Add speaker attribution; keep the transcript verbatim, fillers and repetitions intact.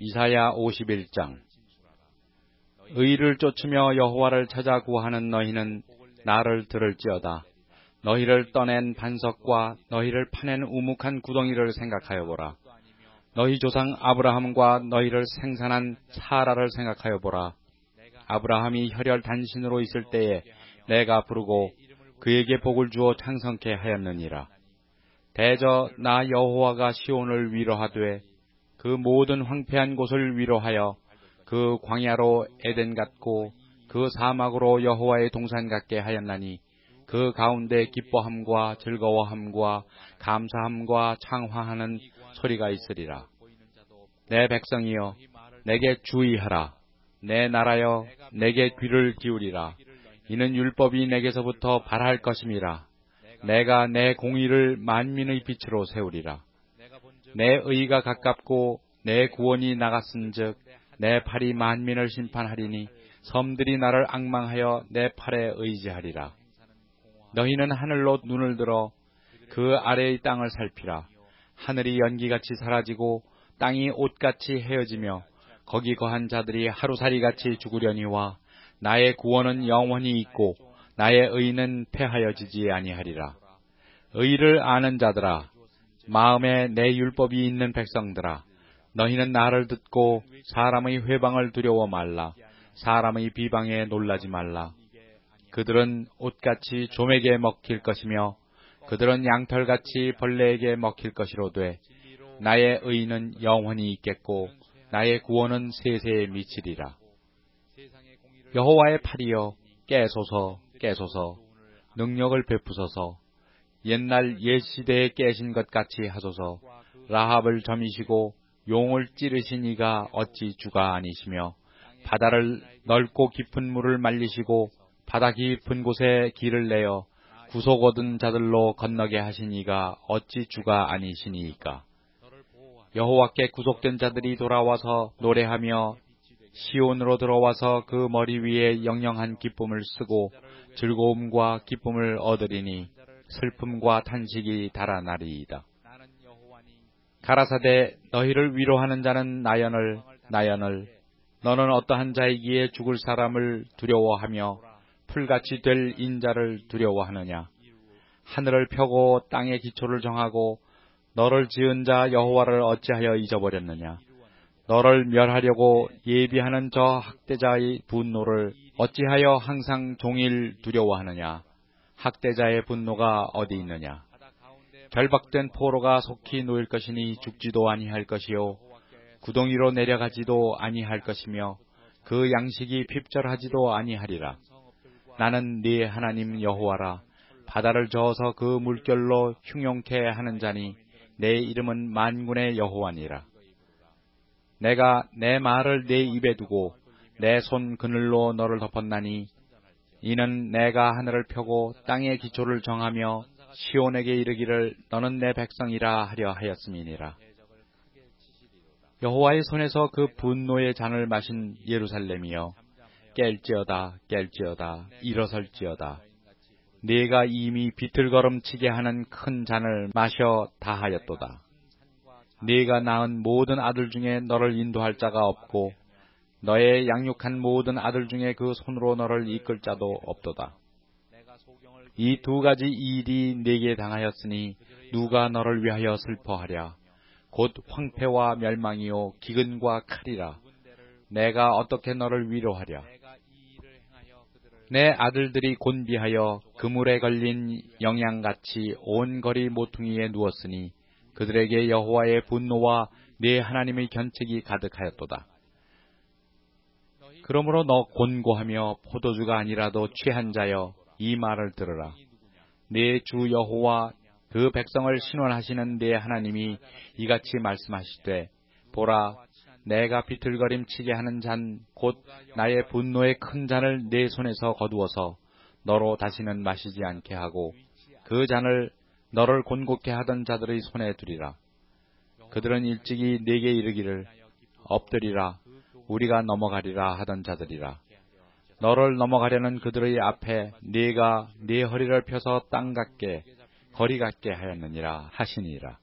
Speaker 1: 이사야 오십일 장. 의를 쫓으며 여호와를 찾아 구하는 너희는 나를 들을지어다. 너희를 떠낸 반석과 너희를 파낸 우묵한 구덩이를 생각하여 보라. 너희 조상 아브라함과 너희를 생산한 사라를 생각하여 보라. 아브라함이 혈혈 단신으로 있을 때에 내가 부르고 그에게 복을 주어 창성케 하였느니라. 대저 나 여호와가 시온을 위로하되 그 모든 황폐한 곳을 위로하여 그 광야로 에덴 같고 그 사막으로 여호와의 동산 같게 하였나니 그 가운데 기뻐함과 즐거워함과 감사함과 창화하는 소리가 있으리라. 내 백성이여 내게 주의하라. 내 나라여 내게 귀를 기울이라. 이는 율법이 내게서부터 발할 것임이라. 내가 내 공의를 만민의 빛으로 세우리라. 내 의가 가깝고 내 구원이 나갔은즉 내 팔이 만민을 심판하리니 섬들이 나를 앙망하여 내 팔에 의지하리라. 너희는 하늘로 눈을 들어 그 아래의 땅을 살피라. 하늘이 연기같이 사라지고 땅이 옷같이 헤어지며 거기 거한 자들이 하루살이같이 죽으려니와 나의 구원은 영원히 있고 나의 의는 패하여지지 아니하리라. 의를 아는 자들아, 마음에 내 율법이 있는 백성들아, 너희는 나를 듣고 사람의 회방을 두려워 말라. 사람의 비방에 놀라지 말라. 그들은 옷같이 좀에게 먹힐 것이며 그들은 양털같이 벌레에게 먹힐 것이로되 나의 의는 영원히 있겠고 나의 구원은 세세에 미치리라. 여호와의 팔이여 깨소서 깨소서 능력을 베푸소서. 옛날 옛 시대에 깨신 것 같이 하소서. 라합을 점이시고 용을 찌르신 이가 어찌 주가 아니시며 바다를 넓고 깊은 물을 말리시고 바다 깊은 곳에 길을 내어 구속 얻은 자들로 건너게 하신 이가 어찌 주가 아니시니이까. 여호와께 구속된 자들이 돌아와서 노래하며 시온으로 들어와서 그 머리 위에 영영한 기쁨을 쓰고 즐거움과 기쁨을 얻으리니 슬픔과 탄식이 달아나리이다. 가라사대 너희를 위로하는 자는 나연을 나연을 너는 어떠한 자이기에 죽을 사람을 두려워하며 풀같이 될 인자를 두려워하느냐. 하늘을 펴고 땅의 기초를 정하고 너를 지은 자 여호와를 어찌하여 잊어버렸느냐. 너를 멸하려고 예비하는 저 학대자의 분노를 어찌하여 항상 종일 두려워하느냐. 학대자의 분노가 어디 있느냐. 결박된 포로가 속히 놓일 것이니 죽지도 아니할 것이요 구덩이로 내려가지도 아니할 것이며 그 양식이 핍절하지도 아니하리라. 나는 네 하나님 여호와라. 바다를 저어서 그 물결로 흉용케 하는 자니 내 이름은 만군의 여호와니라. 내가 내 말을 내 입에 두고 내 손 그늘로 너를 덮었나니 이는 내가 하늘을 펴고 땅의 기초를 정하며 시온에게 이르기를 너는 내 백성이라 하려 하였음이니라. 여호와의 손에서 그 분노의 잔을 마신 예루살렘이여 깰지어다 깰지어다 일어설지어다. 네가 이미 비틀거름치게 하는 큰 잔을 마셔 다하였도다. 네가 낳은 모든 아들 중에 너를 인도할 자가 없고 너의 양육한 모든 아들 중에 그 손으로 너를 이끌 자도 없도다. 이 두 가지 일이 네게 당하였으니 누가 너를 위하여 슬퍼하랴. 곧 황폐와 멸망이요 기근과 칼이라. 내가 어떻게 너를 위로하랴. 내 아들들이 곤비하여 그물에 걸린 영양같이 온 거리 모퉁이에 누웠으니 그들에게 여호와의 분노와 네 하나님의 견책이 가득하였도다. 그러므로 너 곤고하며 포도주가 아니라도 취한 자여 이 말을 들으라. 네 주 여호와 그 백성을 신원하시는 네 하나님이 이같이 말씀하시되 보라 내가 비틀거림치게 하는 잔 곧 나의 분노의 큰 잔을 네 손에서 거두어서 너로 다시는 마시지 않게 하고 그 잔을 너를 곤곡케 하던 자들의 손에 두리라. 그들은 일찍이 네게 이르기를 엎드리라 우리가 넘어가리라 하던 자들이라. 너를 넘어가려는 그들의 앞에 네가 네 허리를 펴서 땅 같게 거리 같게 하였느니라 하시니라.